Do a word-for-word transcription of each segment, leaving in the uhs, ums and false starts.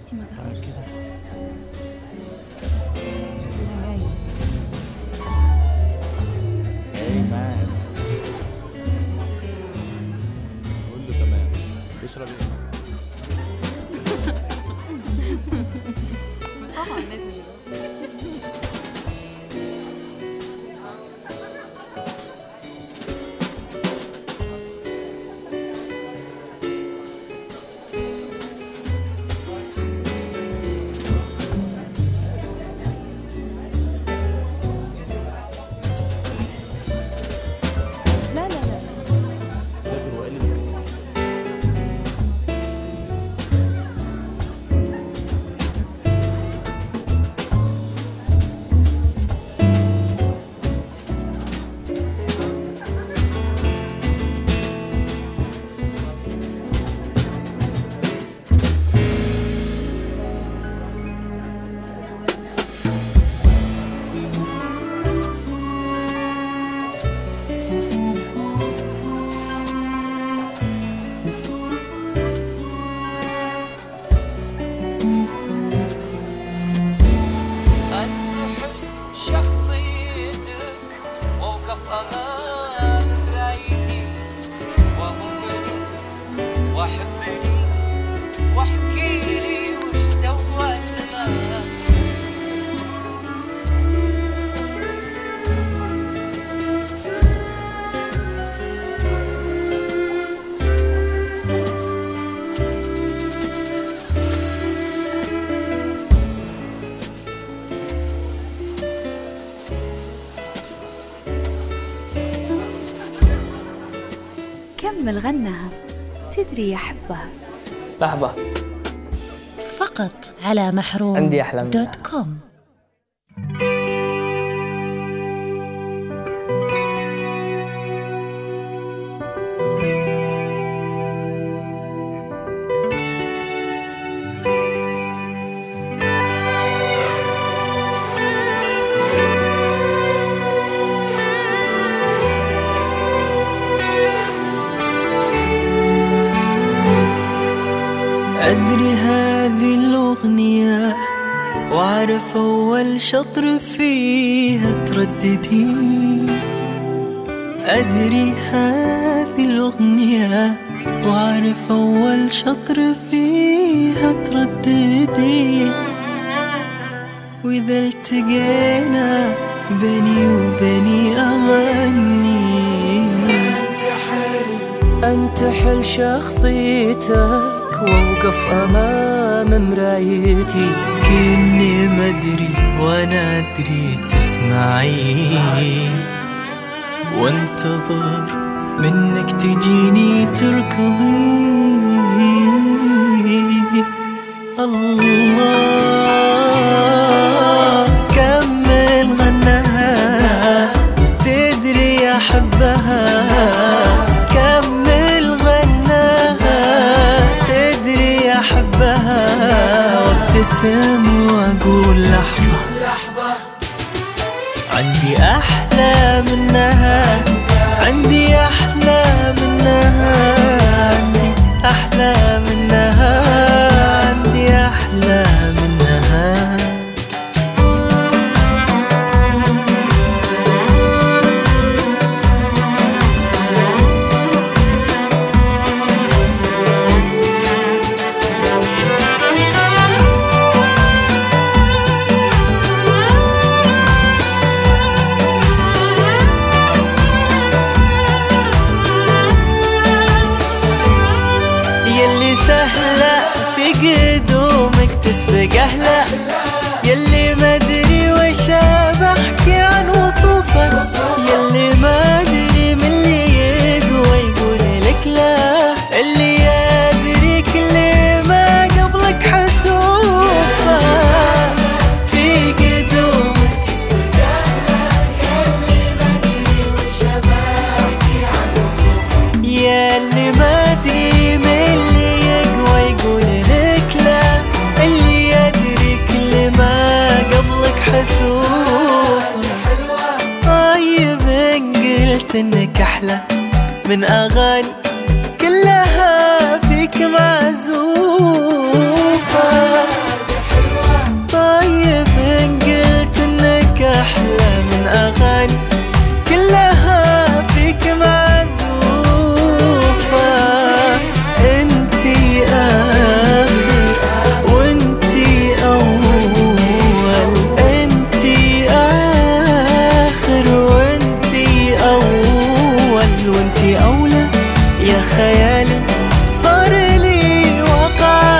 اختي ما ظهرش كده. ايمان قول له تمام. اشرب ايه؟ طبعا لازم. كمل غنها. تدري يحبها لحظة فقط على محروم عندي أحلام دوت كوم. أدري هذه الأغنية وأعرف أول شطر فيها ترددي. أدري هذه الأغنية وأعرف أول شطر فيها ترددي. وإذا التقينا بيني وبيني أغني. أنتحل شخصيتك ووقف أمام مرايتي كأني مدري وأنا أدري تسمعي. وانتظر منك تجيني تركضي. الله كمل غناها. تدري أحبها. وابتسم واقول لحظة عندي أحلى منها. عندي أحلى منها. عندي أحلى منها. عندي أحلى منها. يلي سهلة في قدومك تسبق أهلا. يلي ما أدري وش بحكي عن وصوفه. يلي ما أدري من اللي يقوى يقول لك لا. اللي يدري كل ما قبلك حسوفه. في قدومك تسبق أهلا. يلي ما أدري وش بحكي عن وصوفه. يلي ما أدري طيب إن قلت إنك أحلى من أغاني كلها فيك معزوفة. أحلى من أغاني كلها فيك معزوفة. انتي آخر وانتي أول، انتي آخر وانتي أول، وانتي أولى يا خيالي صار لي وقع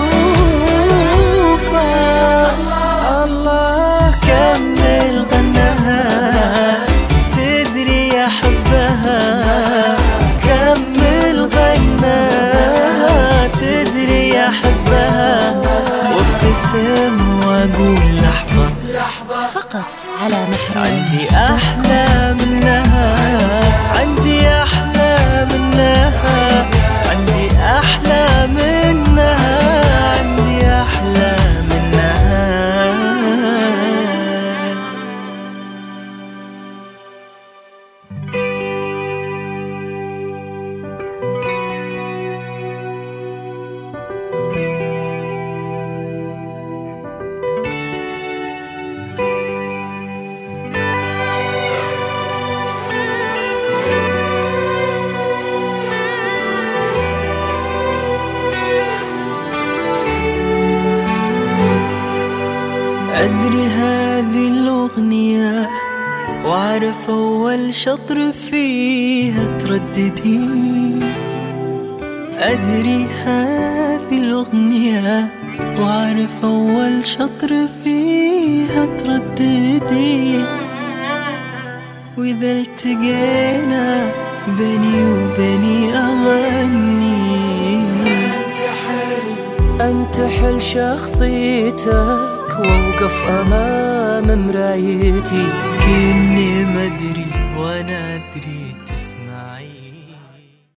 أشوفه. الله كمل غناها تدري يا حبها، كمل غناها تدري يا حبها، وابتسم واقول لحظة فقط على محروم. عندي أحلى منها، عندي أحلى منها، عندي أحلى منها، عندي أحلى منها. أدري هذه الأغنية وأعرف أول شطر فيها ترددين، أدري هذه الأغنية وأعرف أول شطر فيها ترددين، وإذا التقينا بيني وبيني أغني. أنتحل شخصيتك وأوقف أمام مرايتي، كني